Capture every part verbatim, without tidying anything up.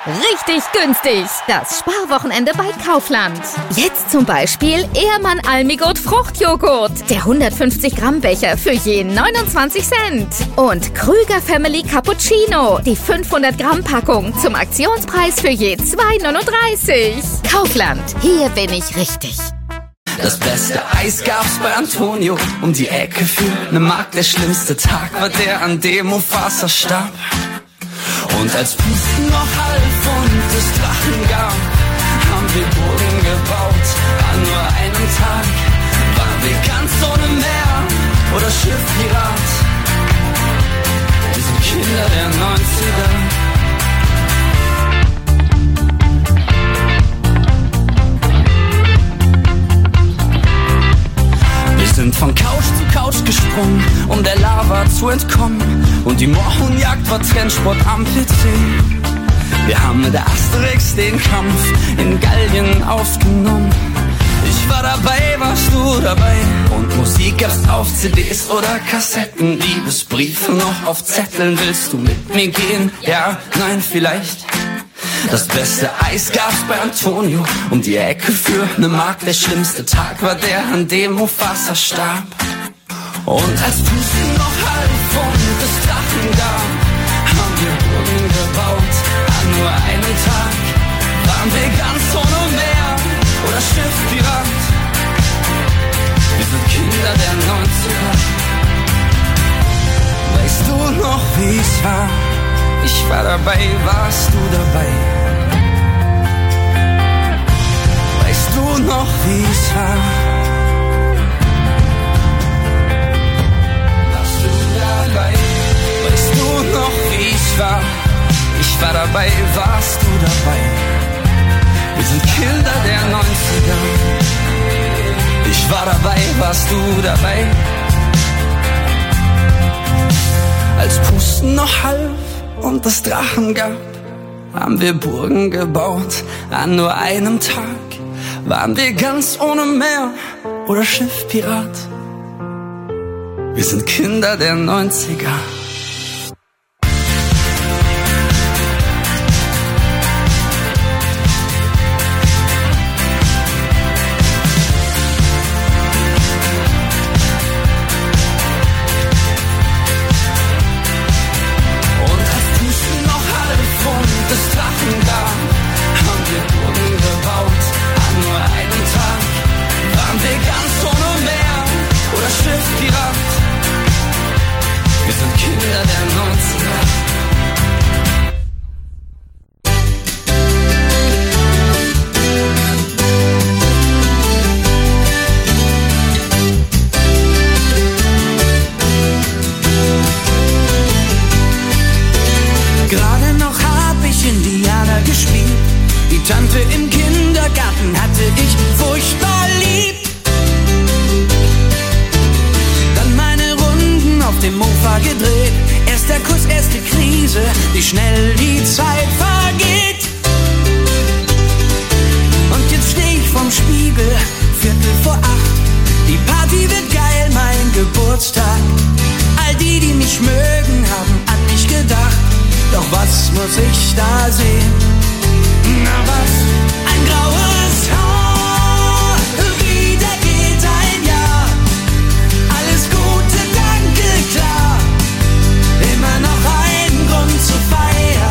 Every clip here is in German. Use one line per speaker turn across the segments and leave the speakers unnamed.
Richtig günstig. Das Sparwochenende bei Kaufland. Jetzt zum Beispiel Ehrmann Almigurt Fruchtjoghurt. Der hundertfünfzig Gramm Becher für je neunundzwanzig Cent. Und Krüger Family Cappuccino. Die fünfhundert Gramm Packung zum Aktionspreis für je zwei neununddreißig. Kaufland. Hier bin ich richtig.
Das beste Eis gab's bei Antonio um die Ecke für ne Mark. Der schlimmste Tag war der, an dem Mufasa starb. Und als Pusten noch half und es Drachen gab, haben wir Burgen gebaut. An nur einem Tag waren wir ganz ohne Meer oder Schiffpirat. Wir sind Kinder der neunziger. Wir sind von Couch zu Couch gesprungen, um der Lava zu entkommen. Und die Mohrenjagd war Trendsport am P C. Wir haben mit der Asterix den Kampf in Gallien aufgenommen. Ich war dabei, warst du dabei? Und Musik gab's auf C Ds oder Kassetten. Liebesbriefe noch auf Zetteln. Willst du mit mir gehen? Ja, nein, vielleicht. Das beste Eis gab's bei Antonio um die Ecke für ne Mark. Der schlimmste Tag war der, an dem Mufasa starb. Und als Pusten noch half und es Drachen gab, haben wir Burgen gebaut. An nur einem Tag waren wir ganz ohne Meer oder Schiffpirat. Wir sind Kinder der neunziger. Weißt du noch, wie's war? Ich war dabei, warst du dabei? Weißt du noch, wie's war? Warst du dabei? Weißt du noch, wie's war? Ich war dabei, warst du dabei? Wir sind Kinder der neunziger. Ich war dabei, warst du dabei? Als Pusten noch half und es Drachen gab, haben wir Burgen gebaut. An nur einem Tag waren wir ganz ohne Meer oder Schiffpirat. Wir sind Kinder der neunziger.
Tante im Kindergarten hatte ich furchtbar lieb. Dann meine Runden auf dem Mofa gedreht. Erster Kuss, erste Krise, wie schnell die Zeit vergeht. Und jetzt steh ich vorm Spiegel, Viertel vor acht. Die Party wird geil, mein Geburtstag. All die, die mich mögen, haben an mich gedacht. Doch was muss ich da sehen? Na was? Ein graues Haar, wieder geht ein Jahr. Alles Gute, danke, klar. Immer noch ein Grund zu feiern.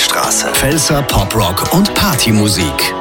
Milchstraße. Pfälzer Poprock und Partymusik.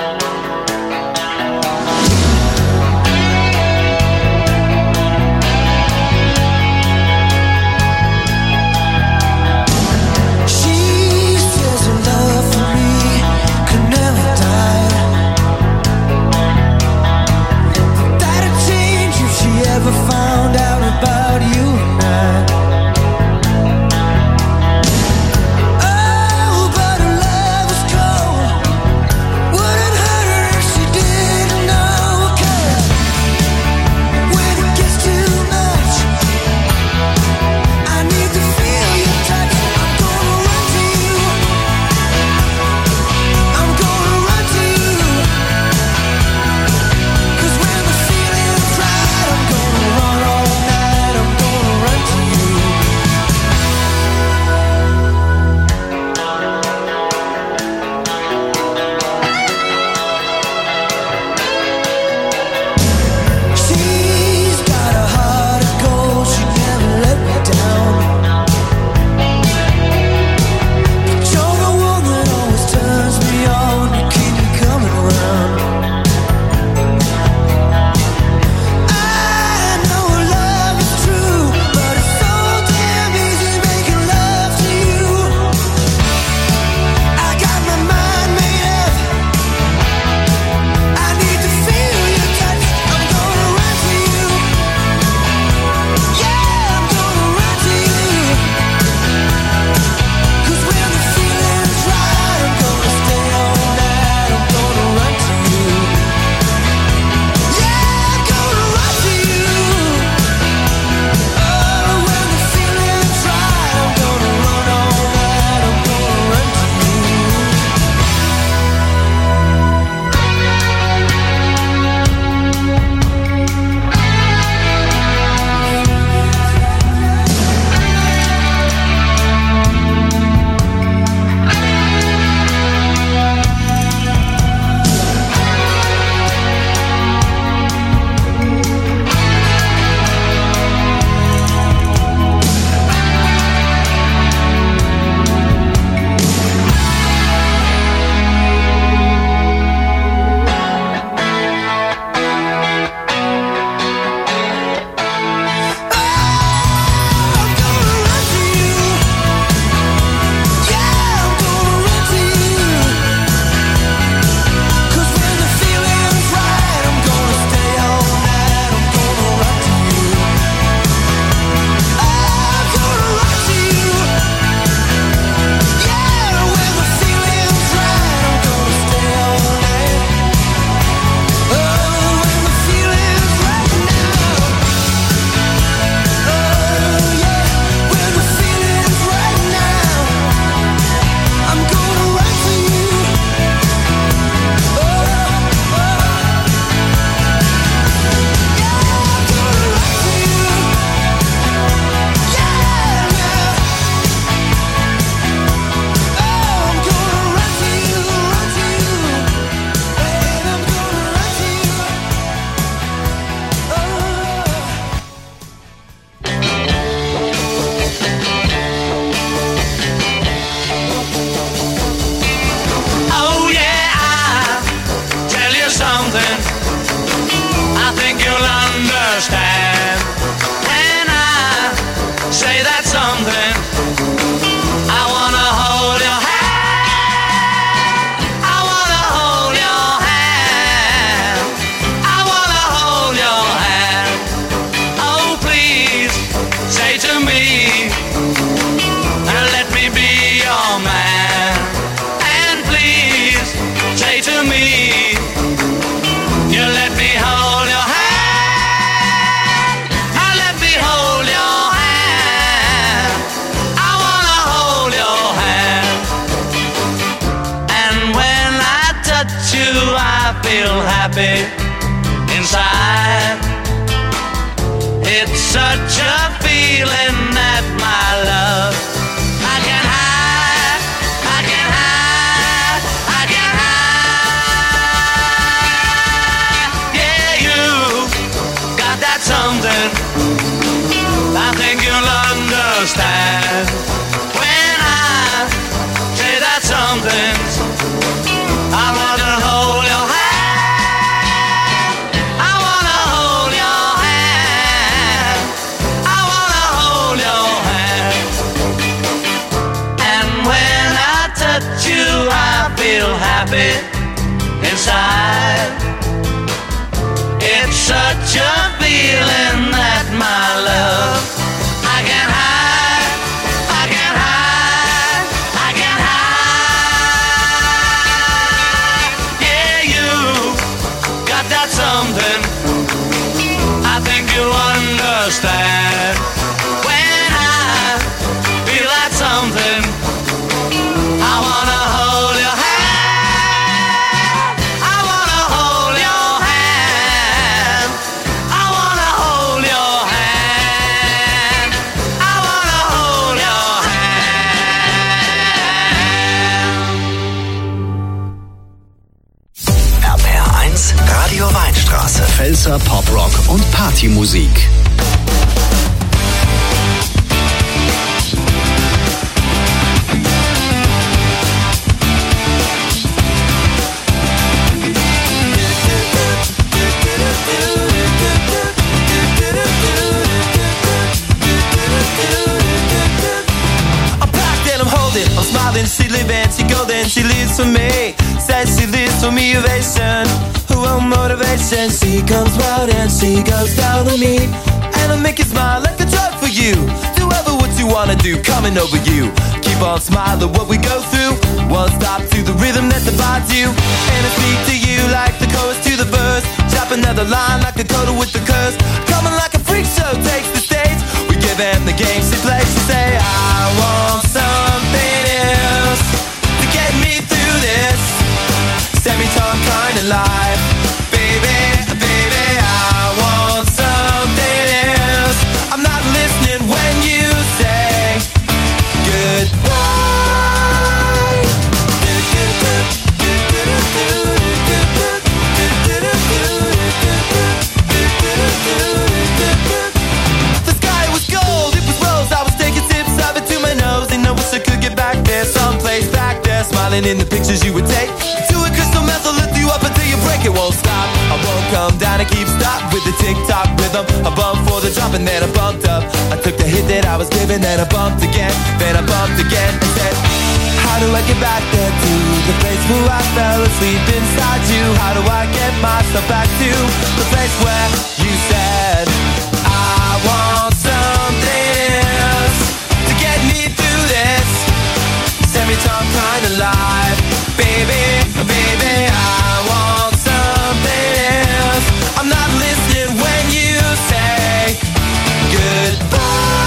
feel happy inside. It's such a feeling that my love I can hide, I can hide, I can hide. Yeah, you got that something I think you'll understand when I say that something. feel happy inside. It's such a feeling that my love I can hide, I can hide, I can hide. Yeah, you got that something I think you understand. When I feel that something, I wanna hold your hand. I wanna hold your hand. I wanna hold your hand. I wanna hold your hand.
R P R eins, Radio Weinstraße. Pfälzer Pop-Rock und Partymusik.
I'm smiling, she living, she golden, she lives for me. Says she lives for me, ovation, her own motivation. She comes round and she goes down on me, and I make it smile like a drug for you. Do ever what you wanna do, coming over you. Keep on smiling what we go through. One stop to the rhythm that divides you, and I speak to you like the chorus to the verse. Chop another line like a coda with the curse. Coming like a freak show takes the stage. We give them the game she plays. She say I want something else to get me through this semi-time kind of life. Baby, baby, I want something else. I'm not listening when you say goodbye. The sky was gold, it was rose. I was taking tips of it to my nose, and I wish I could get back there, someplace back there, smiling in the pictures you would take. To a crystal meth, I'll lift you up until you break. It won't stop, I won't come down and keep stop with the tick-tock rhythm. I bumped for the drop and then I bumped up. I took the hit that I was given, then I bumped again, then I bumped again and said, how do I get back there to the place where I fell asleep inside you? How do I get myself back to the place where you said I want something else to get me through this semi-time kind of life. Baby, baby, I want something else. I'm not listening when you say goodbye.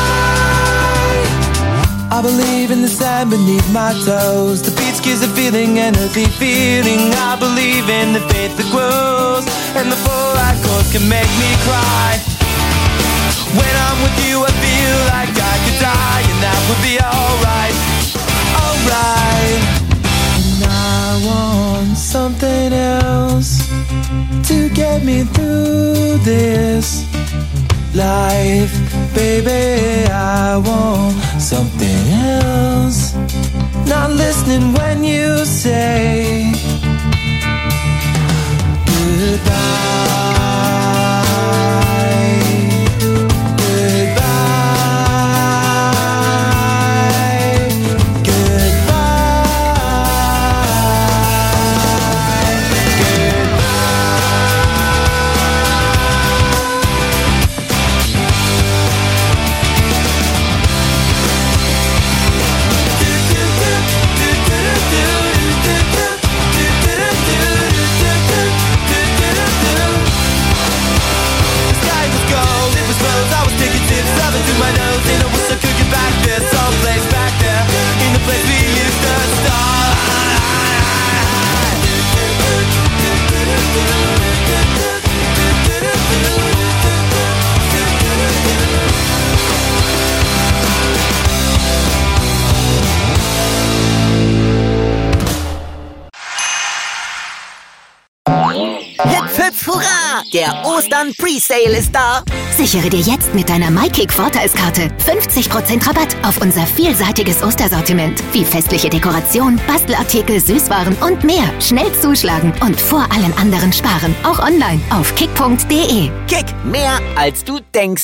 I believe in the sand beneath my toes. The beach gives a feeling and a deep feeling. I believe in the faith that grows, and the four-light chords can make me cry. When I'm with you I feel like I could die, and that would be alright, alright. And I want something else to get me through this life. Baby, I want something else. Not listening when you say goodbye. My nose, and I wish I could get back there, someplace back there, in the place we used to start.
Hüpf, hüpf, hurra! Der Ostern-Presale ist da!
Sichere dir jetzt mit deiner MyKick-Vorteilskarte fünfzig Prozent Rabatt auf unser vielseitiges Ostersortiment. Wie festliche Dekoration, Bastelartikel, Süßwaren und mehr. Schnell zuschlagen und vor allen anderen sparen. Auch online auf kick punkt de.
Kick, mehr als du denkst.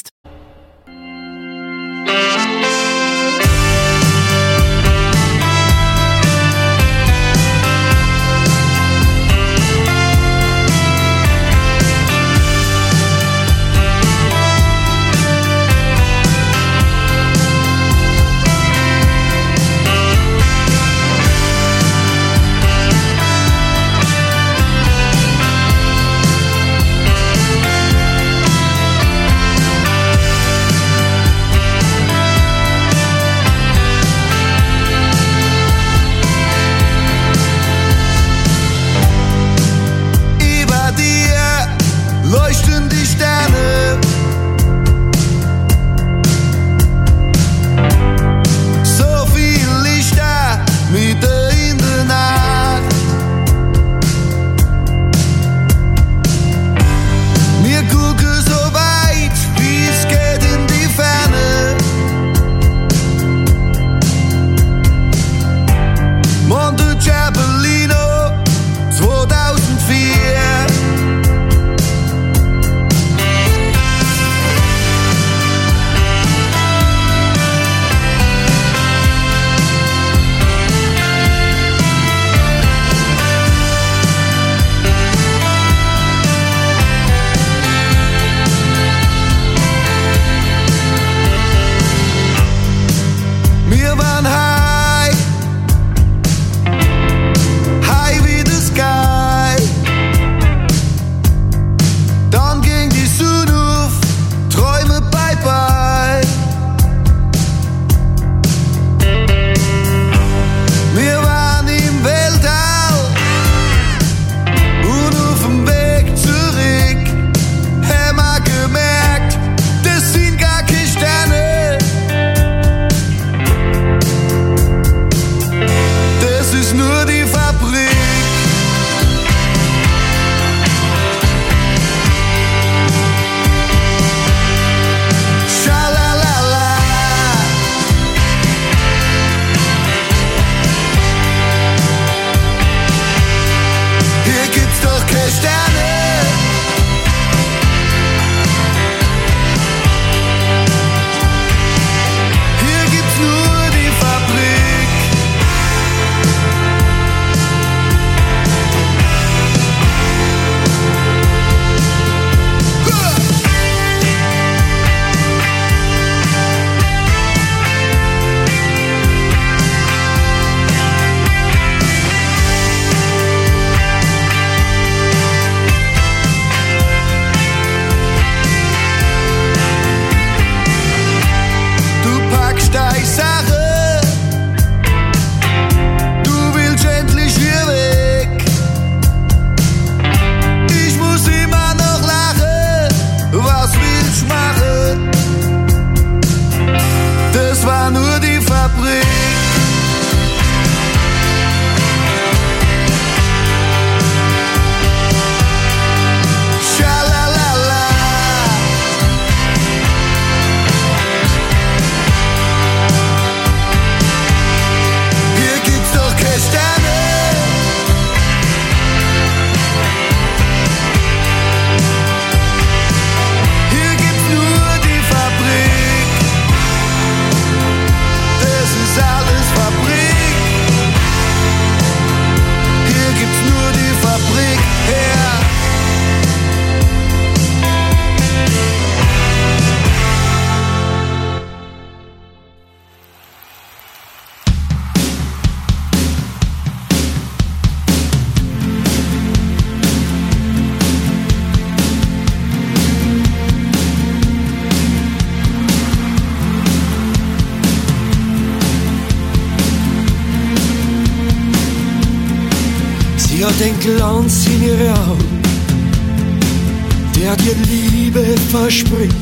den Glanz in ihre Augen, der dir Liebe verspricht.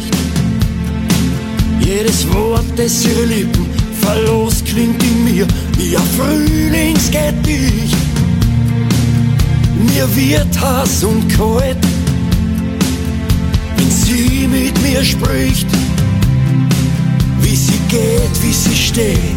Jedes Wort, das ihre Lippen verlost, klingt in mir wie ein Frühlingsgedicht. Mir wird heiß und kalt, wenn sie mit mir spricht. Wie sie geht, wie sie steht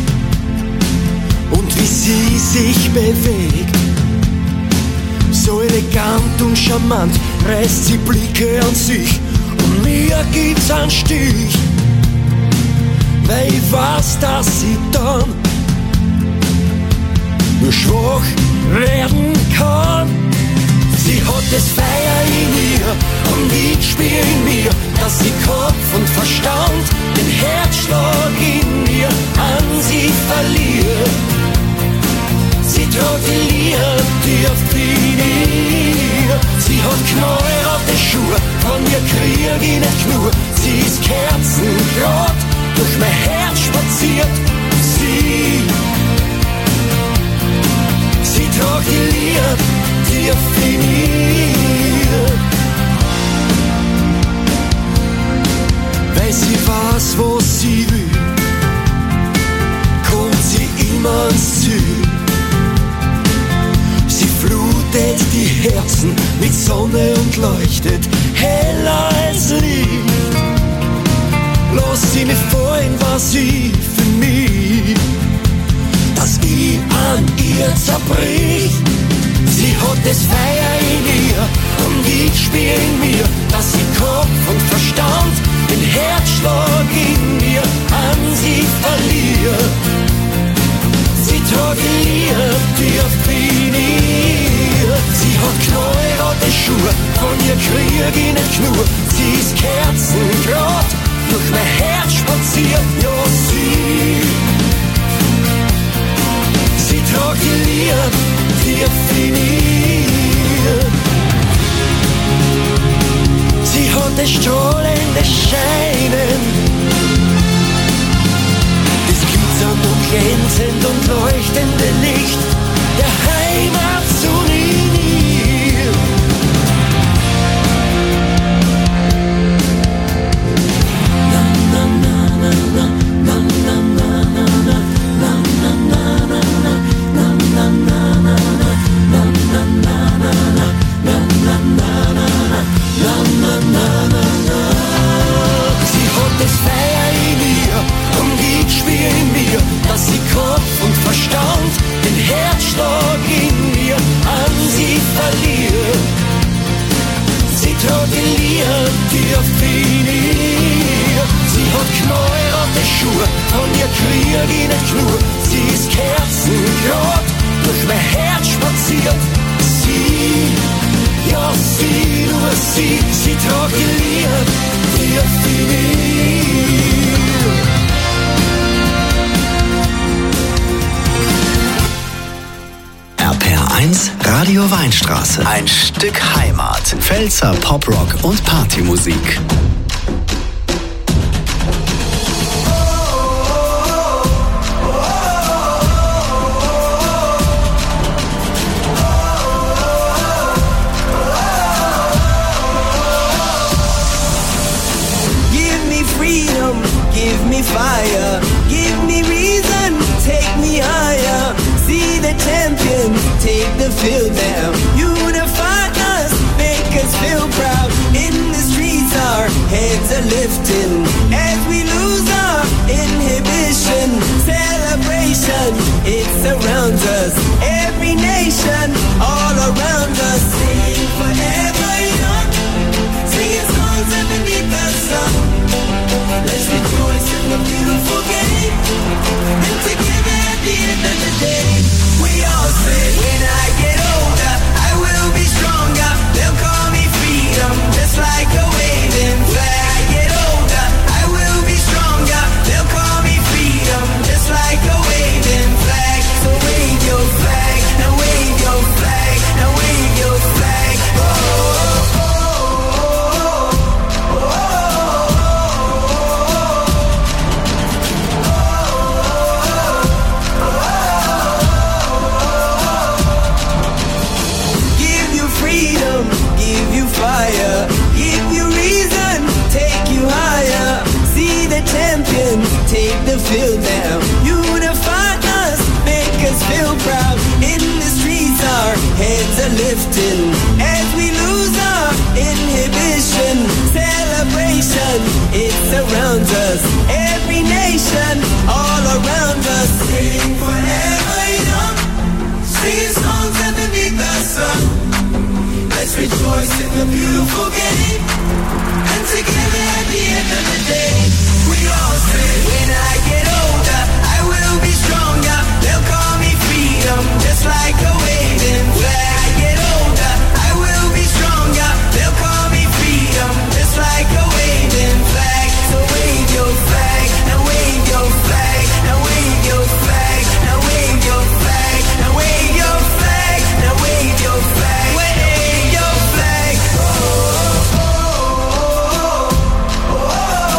und wie sie sich bewegt. So elegant und charmant reißt sie Blicke an sich und mir gibt's einen Stich, weil ich weiß, dass sie dann nur schwach werden kann. Sie hat das Feuer in ihr und ich spür in mir, dass sie Kopf und Verstand den Herzschlag in mir an sie verliert. Sie trägt die Liebe tief in ihr. Sie hat knallrote Schuhe, von ihr krieg ich nicht genug. Sie ist kerzengrad durch mein Herz spaziert. Sie, sie trägt die Liebe tief in ihr. Weil sie weiß, wo sie will, kommt sie immer ans Ziel. Sie flutet die Herzen mit Sonne und leuchtet heller als Licht. Lass sie nicht fallen, was sie für mich, dass ich an ihr zerbrich. Sie hat das Feuer in ihr und ich spür in mir, dass sie Kopf und Verstand den Herzschlag in mir an sie verliert. Sie trägt die Liebe tief in ihr. Sie hat knallrote Schuhe, von ihr krieg ich nicht genug. Sie ist kerzengrad durch mein Herz spaziert. Ja, sie, sie trägt die Liebe tief in ihr. Sie hat das strahlende Scheinen, das glitzernd und glänzend und leuchtende Licht der Heimatsonne in ihr. Na, na, na, na, na, na, na, na, na, na, na, na, na, na, na, na, na, na, sie hat das Feuer in ihr und ich spür in mir, dass sie Kopf und Verstand den Herzschlag in mir an sie verliert. Sie trägt die Liebe tief in ihr. Sie hat knallrote Schuhe, von ihr krieg ich nicht genug. Sie ist kerzengrad durch mein Herz spaziert. Sie, ja sie, nur sie, sie trägt die Liebe tief in ihr.
R P R eins Radio Weinstraße. Ein Stück Heimat. Pfälzer Poprock und Partymusik.
Give me fire, give me reason, take me higher. See the champions, take the field now. Unify us, make us feel proud. In the streets our heads are lifting as we lose our inhibition. Celebration, it surrounds us. Every nation, all around us. Sing forever young, singing songs underneath the sun. Let's rejoice in the beautiful game, and together at the end of the day, we all say, when I get older, I will be stronger. They'll call me freedom, just like a waving flag. I get older, I will be stronger. They'll call me freedom, just like a waving flag. So wave your flag, now wave your flag, now wave your flag. Oh, oh, oh. make them feel down. Unify us, make us feel proud. In the streets our heads are lifting as we lose our inhibition. Celebration, it surrounds us. Every nation, all around us. Sing forever young, singing songs underneath the sun. Let's rejoice in the beautiful game, and together at the end of the day, we all say, when I get older, I will be stronger. They'll call me freedom, just like a waving flag. I get older, I will be stronger. They'll call me freedom, just like a waving flag. So wave your flag, now wave your flag, now wave your flag, now wave your flag, now wave your flag, now wave your flag, wave your flag. Oh, oh, oh, oh, oh,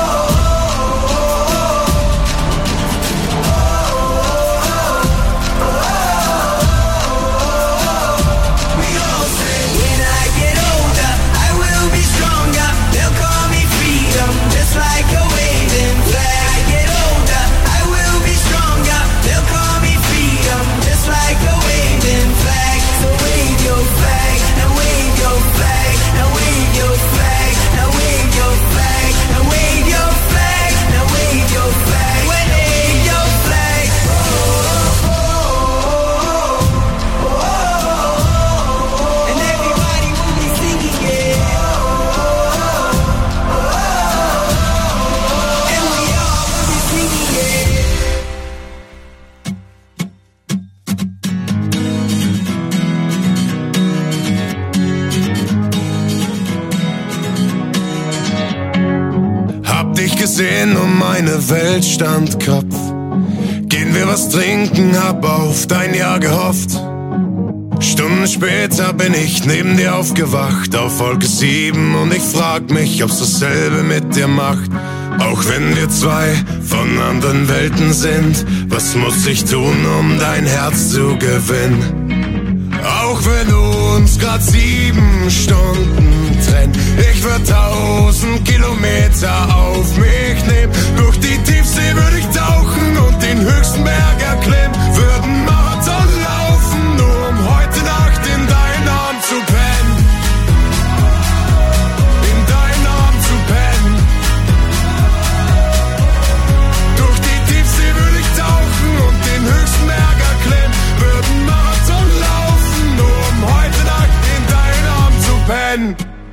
oh. We all say, when I get older, I will be stronger. They'll call me freedom, just like a waving flag. I get older, I will be stronger. They'll call me freedom, just like a waving flag. So wave your flag, now wave your flag, now wave your flag, now wave your flag, now wave your flag, now wave your flag, wave your flag. Oh, oh, oh, oh, oh. And everybody will be singing it. And we all will be singing it.
Hab dich gesehen und meine Welt stand Kopf. Gehen wir was trinken, hab auf dein Ja gehofft. Stunden später bin ich neben dir aufgewacht, auf Wolke sieben, und ich frag mich, ob's dasselbe mit dir macht. Auch wenn wir zwei von anderen Welten sind, was muss ich tun, um dein Herz zu gewinnen? Auch wenn du uns grad sieben Stunden trennt, ich würd tausend Kilometer auf mich nehmen. Durch die Tiefsee würd ich tauchen und den höchsten Berg erklimmen. Würden Marathon laufen, nur um heute Nacht in deinen Arm zu pennen. In deinen Arm zu pennen. Durch die Tiefsee würd ich tauchen und den höchsten Berg erklimmen. Würden Marathon laufen, nur um heute Nacht in deinen Arm zu pennen.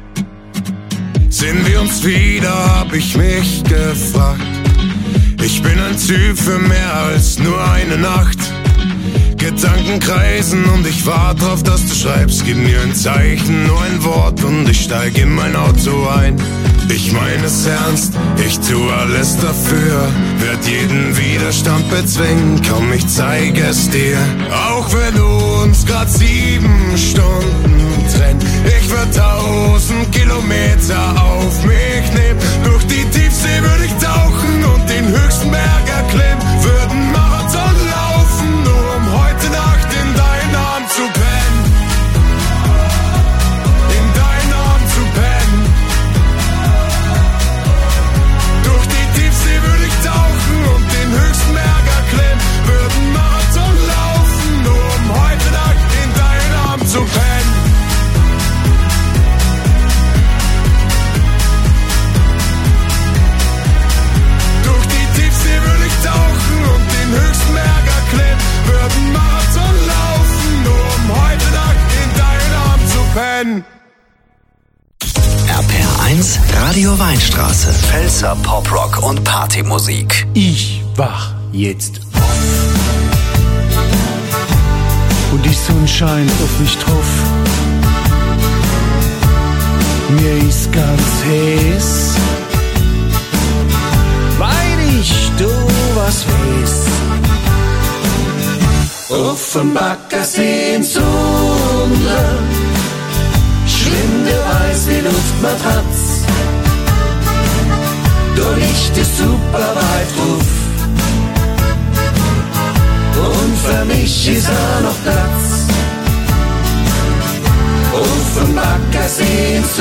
Sehen wir uns wieder, hab ich mich gefragt. Ich bin ein Typ für mehr als nur eine Nacht. Gedanken kreisen und ich warte drauf, dass du schreibst. Gib mir ein Zeichen, nur ein Wort und ich steig in mein Auto ein. Ich meine es ernst, ich tu alles dafür. Werd jeden Widerstand bezwingen, komm, ich zeige es dir. Auch wenn du uns grad sieben Stunden trennt, ich würd tausend Kilometer auf mich nehmen. Durch die Tiefsee würd ich tauchen und den höchsten Berg erklimmen. Würden Marathon laufen, nur um heute Nacht in deinen Arm zu pennen. In deinen Arm zu pennen. Durch die Tiefsee würd ich tauchen und den höchsten Berg erklimmen. Würden Marathon laufen, nur um heute Nacht in deinen Arm zu pennen. Durch die Tiefsee würd ich tauchen und den höchsten Berg erklimmen. Würden Marathon laufen, nur um heute Nacht in deinen Arm zu pennen.
R P R eins Radio Weinstraße. Pfälzer Poprock und Partymusik.
Ich wach jetzt auf und die Sonne scheint auf mich drauf. Mir ist ganz heiß, weil ich du was weiß. Auf dem Baggersee in Sonne, schwinde weiß wie Luftmatratz. Da liegt es super weit ruf und für mich ist auch noch Platz. Auf dem Baggersee in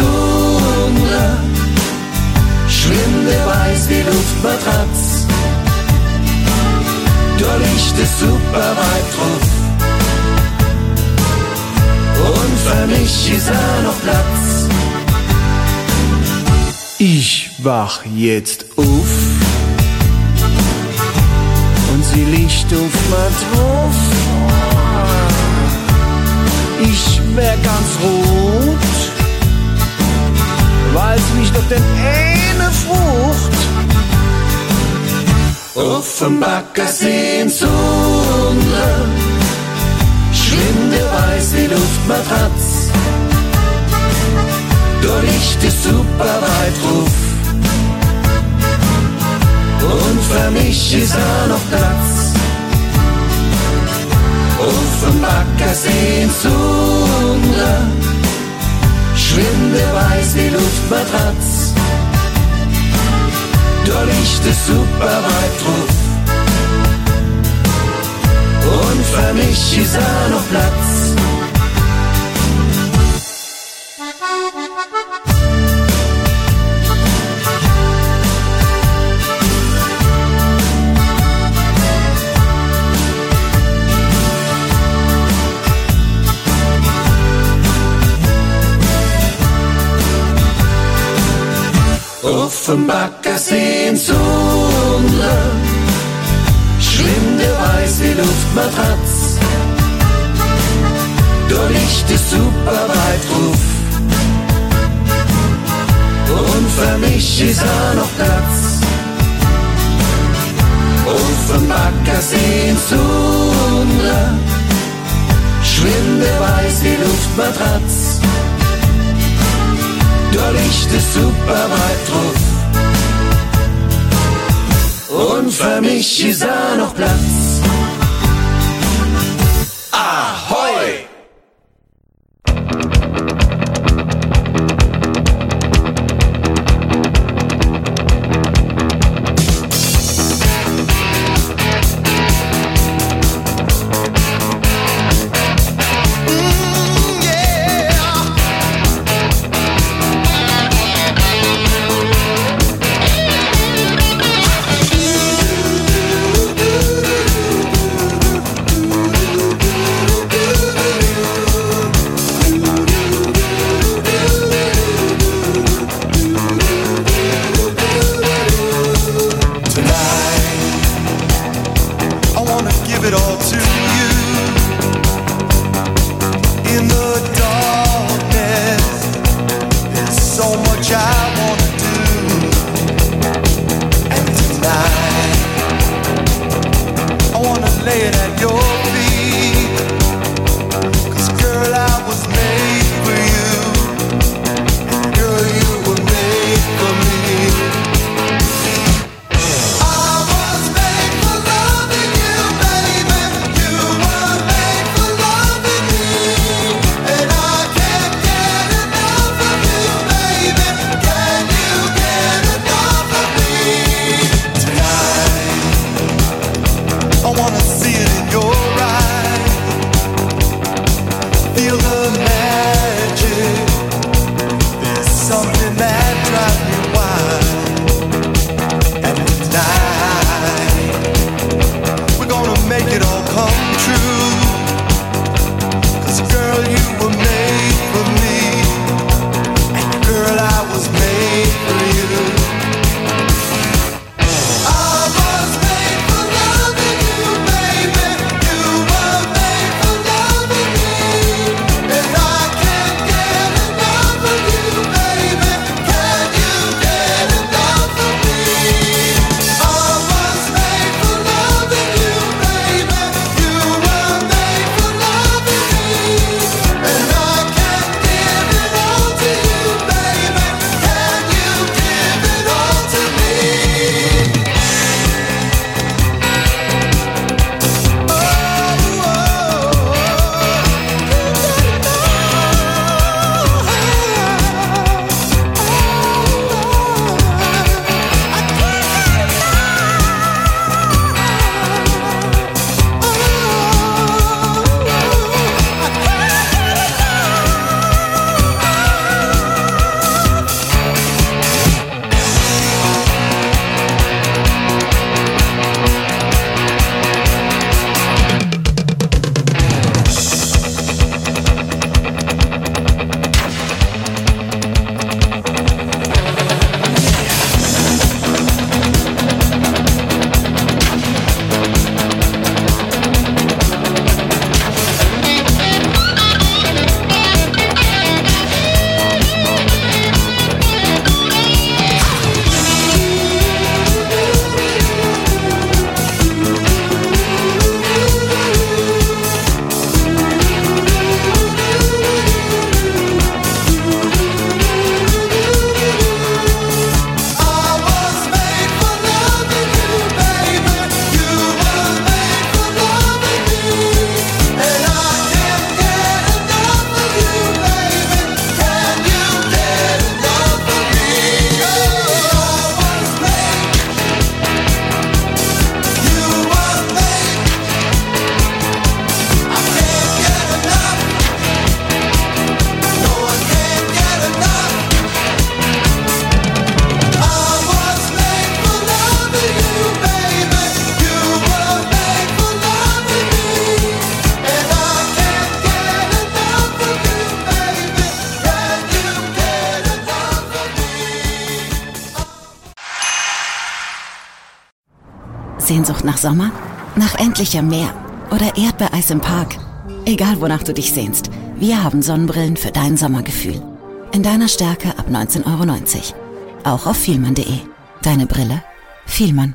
Sonne, schwinde weiß wie Luftmatratz. liegt es super weit drauf. Und für mich ist auch noch Platz.
Ich wach jetzt auf und sie liegt auf mir drauf. Ich wär ganz rot, weil sie mich doch den eine Frucht
auf dem Baggersee in Sonne, schwinde weiß wie Luftmatratz. Da liegt es super weit drauf. Und für mich ist auch noch Platz. Auf dem Baggersee in Sonne, schwinde weiß wie Luftmatratz. Da liegt es super weit drauf. Und für mich ist auch noch Platz. Auf dem Baggersee in Sonne, schwinde weiß wie Luftmatratz. Da liegt es super weit drauf. Und für mich ist auch noch Platz. Auf dem Baggersee in Sonne, schwinde weiß wie Luftmatratz. Da liegt es super weit drauf. Und für mich ist auch noch Platz. Ahoi!
Sehnsucht nach Sommer? Nach endlichem Meer? Oder Erdbeereis im Park? Egal, wonach du dich sehnst, wir haben Sonnenbrillen für dein Sommergefühl. In deiner Stärke ab neunzehn Euro neunzig. Auch auf vielmann punkt de. Deine Brille? Vielmann.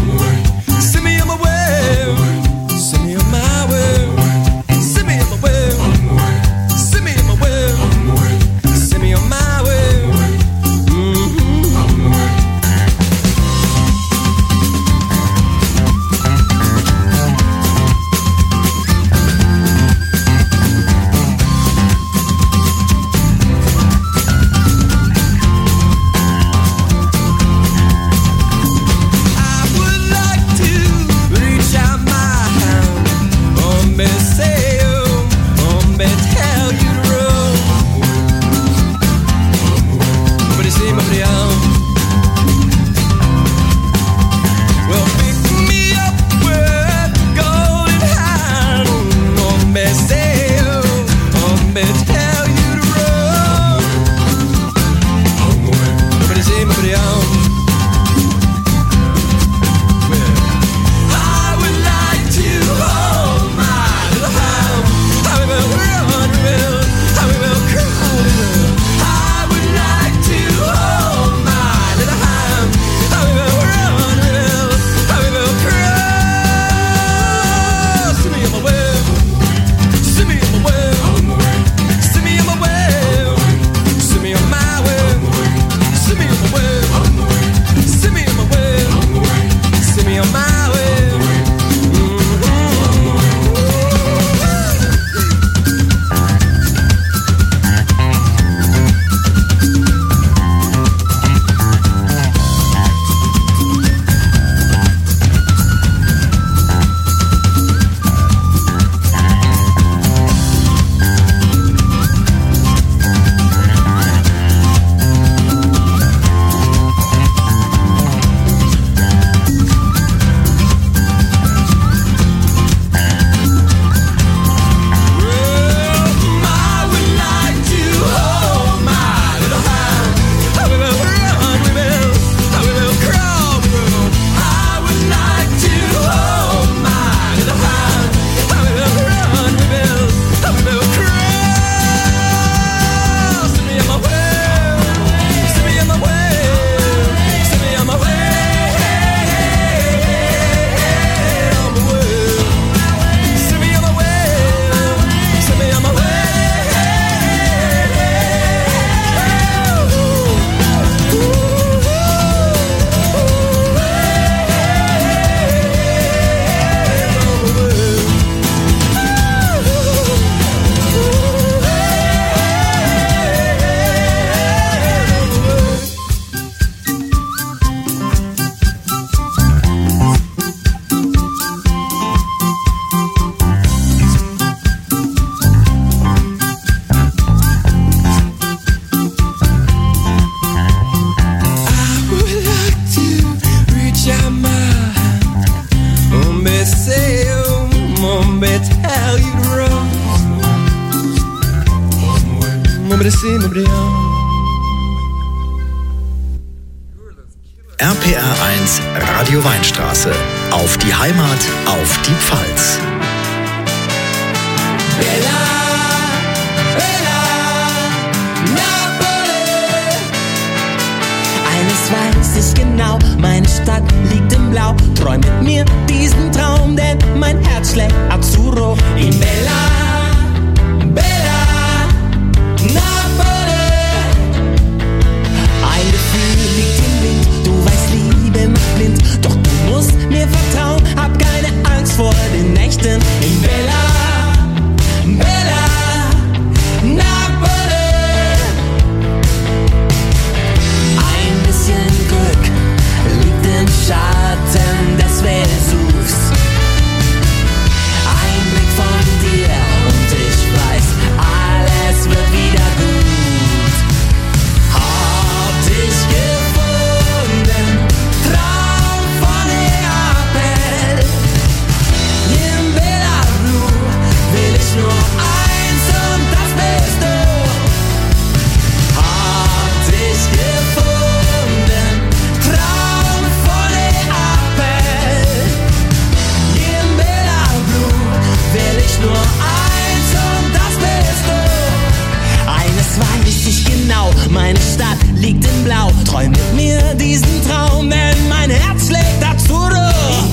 Send me on my way.
R P R eins Radio Weinstraße. Auf die Heimat, auf die Pfalz.
Bella, Bella, Napoli. Eines weiß ich genau, meine Stadt liegt im Blau. Träum mit mir diesen Traum, denn mein Herz schlägt Azzurro. In Bella, Bella, Napoli. Ein Gefühl liegt im Wind, du weißt, Liebe macht blind. Doch du musst mir vertrauen, hab keine Angst vor den Nächten. In Bella, Bella, Napoli. Ein bisschen Glück liegt im Schatten des Vesuvs. Ein Blick von dir und ich weiß, alles wird wieder gut. Hab dich gefunden, Traum von Neapel. In Bella Blue will ich nur eins und das bist du. Hab dich gefunden, Traum von Neapel. In Bella Blue will ich nur eins und das bist du. Eines weiß ich genau, meine Stadt liegt in Blau. Träum mit mir diesen Traum, denn mein Herz schlägt Azzurro.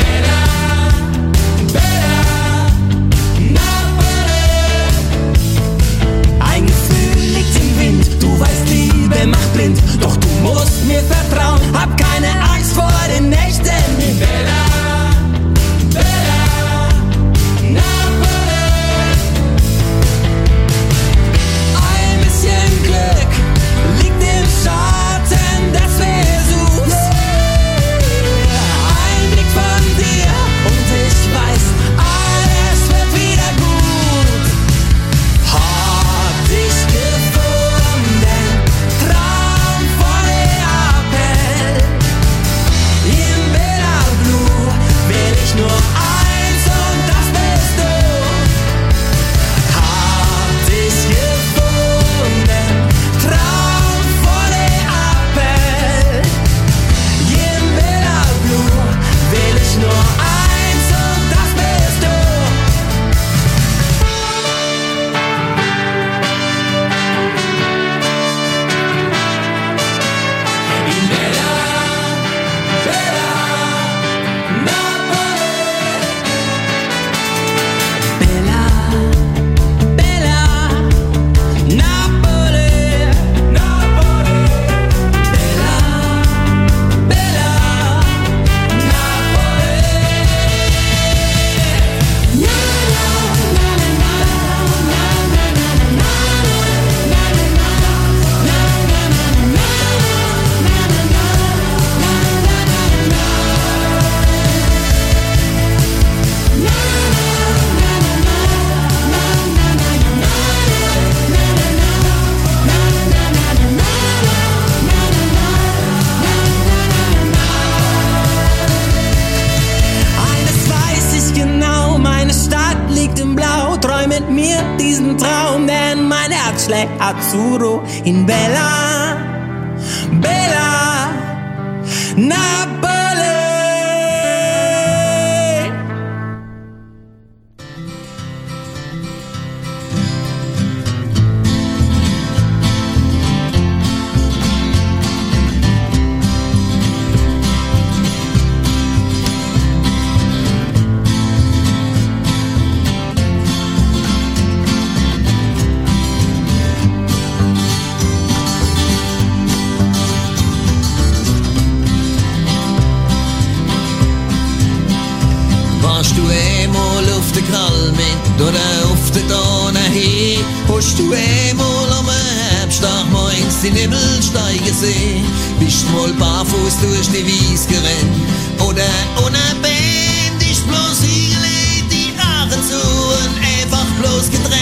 Ein Gefühl liegt im Wind, du weißt, Liebe macht blind. Doch du musst mir vertrauen, hab keine Angst vor den Nächten. Bella, Bella, Napoli. Ein bisschen Glück liegt im Schatten des Vesuvs. Ein Blick von dir und ich weiß, alles wird wieder gut. Hab dich gefunden, Traum von Neapel. In Bella Blue will ich nur eins und das bist du. Hab dich gefunden, Traum von Neapel. In Bella Blue will ich nur eins und das bist du. In Bella, Bella, Napoli. Bella, Bella, Napoli, Napoli. Bella, Bella, Eines weiß ich genau, meine Stadt liegt im Blau. Träum mit mir diesen Traum, denn mein Herz schlägt Azzurro. In Bella, Bella, Napoli.
Warst du einmal auf der Kalmint oder auf der Donau hin? Hast du einmal am Herbsttag morgens die Nebelsteige gesehen? Bist mal barfuß durch die Wies gerannt oder ohne Band? Ist bloß hingelegt, die Augen zu und einfach bloß getrennt.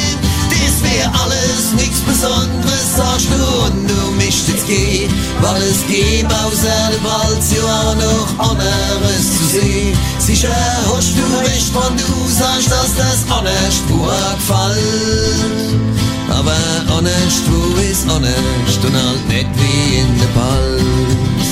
Das wär alles nichts Besonderes, sagst du, und du mischt jetzt gehen, weil alles gibt, außer der Wald, ja auch noch anderes zu sehen. Sicher hast du recht, wenn du sagst, dass das anders gut gefällt. Aber anders, wo ist anders und halt nicht wie in der Palz.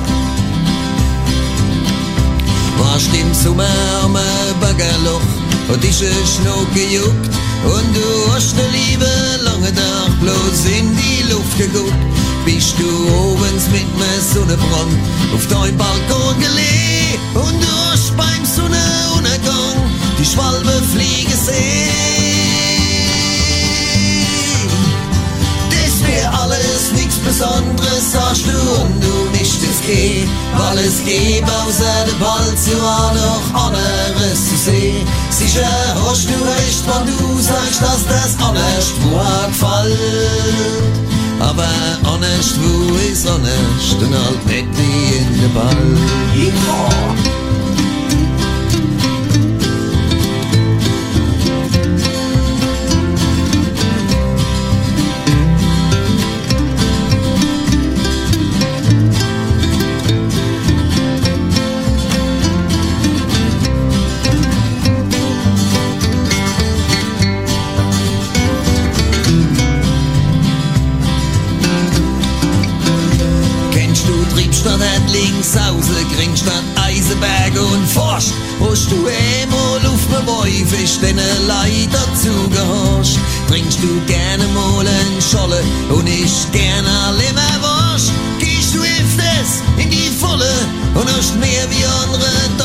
Warst im Sommer am Baggerloch und ist ein Schnuck gejuckt und du hast ne Liebe lange Tag bloß in die Luft geguckt. Bist du obens mit nem Sonnenbrand auf dein Balkon gelegen und du hast beim Sonnenuntergang die Schwalbe fliegen sehen. Das wär alles nichts Besonderes, sagst du, und du nicht es geht, weil es gibt außer der Balz ja noch anderes zu sehen. Sicher hast du recht, wenn du sagst, dass das anders gut gefällt. Aber anders, wo ist anders, und halt nicht wie in der Ball. Yeah. Links außen, Kringstadt, Eisenberg und Forst. Hast du einmal auf dem Wolfisch den Leid dazu gehorcht? Trinkst du gerne mal einen Scholle und ich gerne Leberwurst? Gehst du öfters in die Volle und hast mehr wie andere da?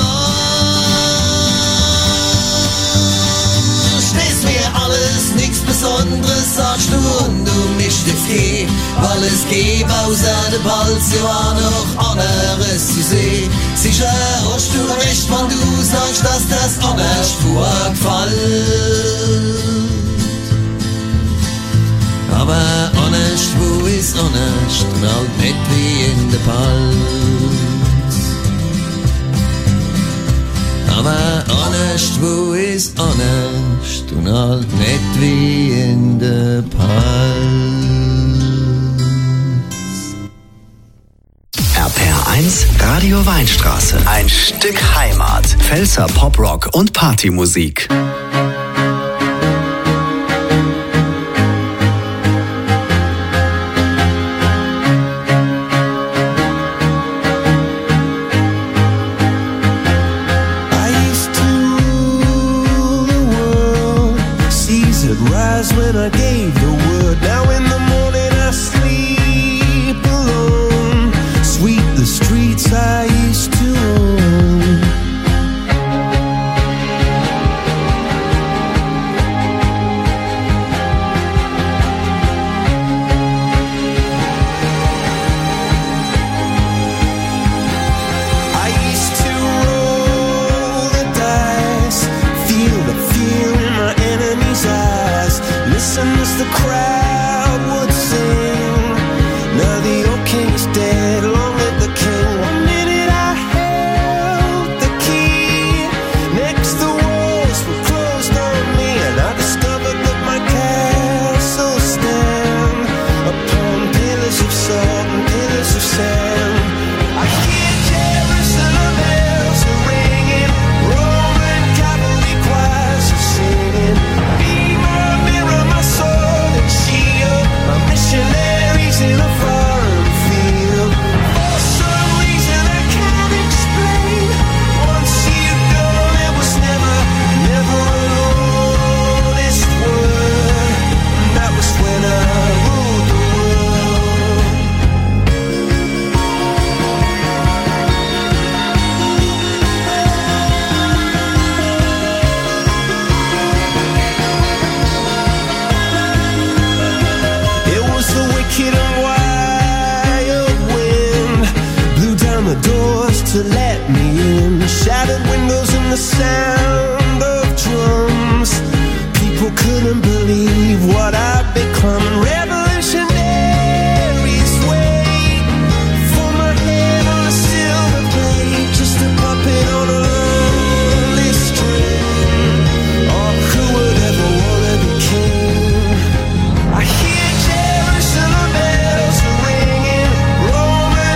Das wär alles nichts Besonderes, sagst du, und du mischt es geh, weil es gibt außer der Balz ja noch anderes zu sehen. Sicher hast du recht, wenn du sagst, dass das anders gut gefällt. Aber anders, wo ist anders, und halt nicht wie in der Palz. Aber anders, wo ist anders, und halt nicht wie in der Palz.
R P R eins Radio Weinstraße. Ein Stück Heimat. Pfälzer Poprock und Partymusik.
When I gave the word, now in the morning I sleep alone. Sweep the streets I used to own. I used to roll the dice, feel the fear in my enemy's eyes. Listen as the crowd would sing. Now the old king is dead, long live the king. One minute I held the key, next the walls were closed on me, and I discovered that my castle stand upon pillars of salt and pillars of sand. I hear Jerusalem bells are ringing, Roman cavalry choirs are singing. Be my mirror, my sword and shield, my missionaries in a foreign field. For some reason I can't explain, once you've gone it was never, never an honest word. And that was when I ruled the world. It was the wicked and wild wind, blew down the doors to let me in. Shattered windows and the sound of drums. People couldn't believe what I'd become. Revolutionaries wait for my head on a silver plate, just a puppet on a lonely string. Oh, who would ever wanna be king? I hear Jerusalem bells are ringing, Roman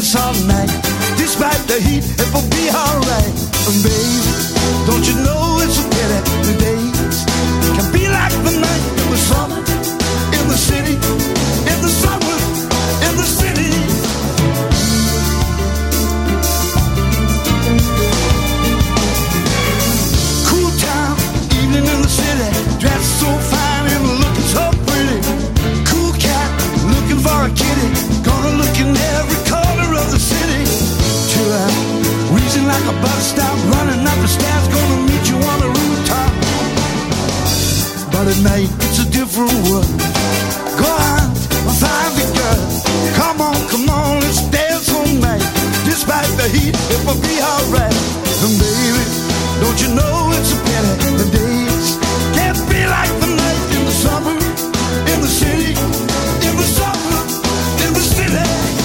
dance all night. Despite the heat, it will be alright. And baby, don't you know it's a pity the days can be like the night in the summer, in the city, in the summer, in the city. Cool town, evening in the city, dressed so fine and looking so pretty. Cool cat, looking for a kitty, gonna look in every corner of the city. Till I'm reaching like a bus stop, running up the stairs, gonna meet you on the rooftop. But at night it's a different world. Go on, find the girl. Come on, come on, let's dance all night. Despite the heat, it will be alright. And baby, don't you know it's a pity the days can't be like the night in the summer, in the city, in the summer, in the city.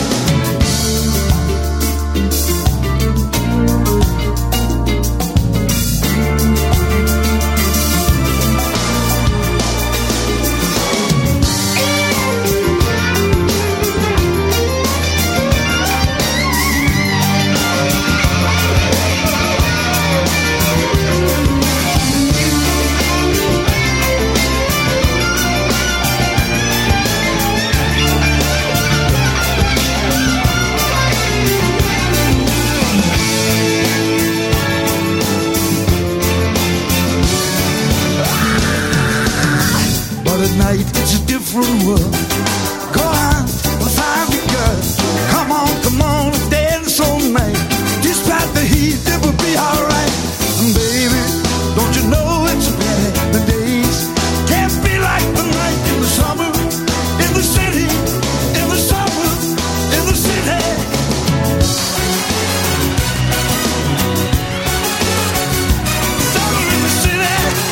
Night, it's a different world. Go on, find the girl. Come on, come on, dance all night. Despite the heat, it will be alright. And baby, don't you know it's a pity the days can't be like the night in the summer, in the city, in the summer, in the city. Summer in the city.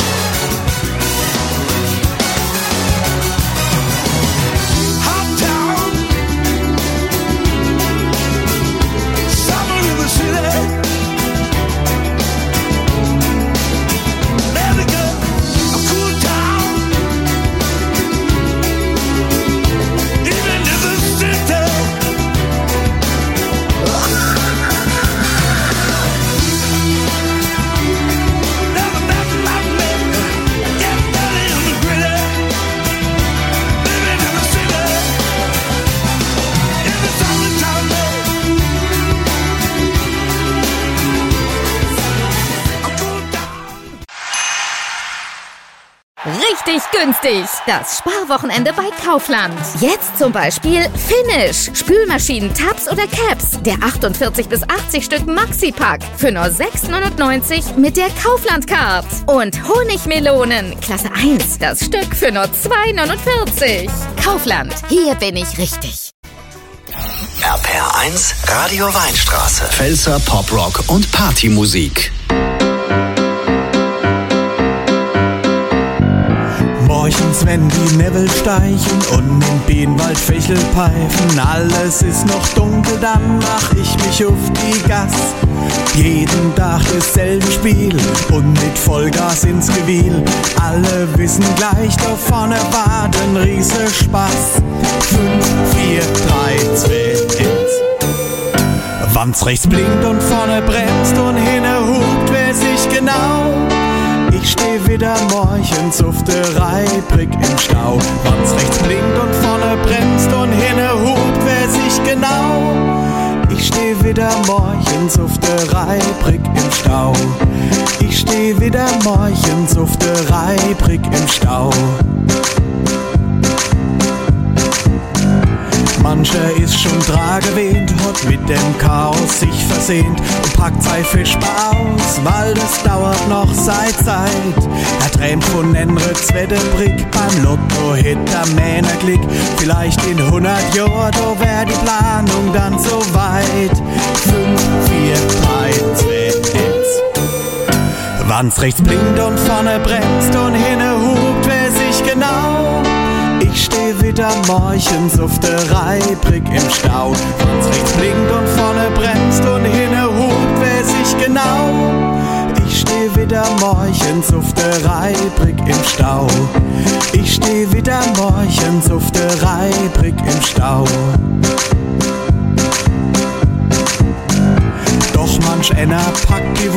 Richtig günstig. Das Sparwochenende bei Kaufland. Jetzt zum Beispiel Finish. Spülmaschinen, Tabs oder Caps. Der achtundvierzig bis achtzig Stück Maxi-Pack. Für nur sechs neunundneunzig mit der Kaufland-Card. Und Honigmelonen. Klasse eins. Das Stück für nur zwei neunundvierzig. Kaufland. Hier bin ich richtig.
R P R eins Radio Weinstraße. Pfälzer Poprock und Partymusik.
Morgens, wenn die Nebel steichen und im Bienenwald Fichtel pfeifen, alles ist noch dunkel, dann mach ich mich auf die Gass. Jeden Tag dasselbe Spiel und mit Vollgas ins Gewiehl. Alle wissen gleich, da vorne war ein riese Spaß. Fünf, vier, drei, zwei, eins. Wann's rechts blinkt und vorne bremst und hinne hupt, weiß ich genau. Ich steh wieder morgens auf der Reibrick im Stau. Wann's rechts blinkt und vorne bremst und hinne hupt, weiß ich genau. Ich steh wieder morgens auf der Reibrick im Stau. Ich steh wieder morgens auf der Reibrick im Stau. Mancher ist schon dran gewöhnt, hat mit dem Chaos sich versehnt und packt sein Fischbar aus, weil das dauert noch seit Zeit. Er träumt von enre zweite Brick, beim Lotto hit der Männerklick. Vielleicht in hundert Jahren, da wär die Planung dann so weit. Fünf, vier, drei, zwei, eins. Wann's rechts blinkt und vorne bremst und hinne hupt, weiß ich genau. Ich steh wieder morgens auf der Reibrick im Stau. Wann's rechts blinkt und vorne bremst und hinne hupt, weiß ich genau. Ich steh wieder morgens auf der Reibrick im Stau. Ich steh wieder morgens auf der Reibrick im Stau. na pack die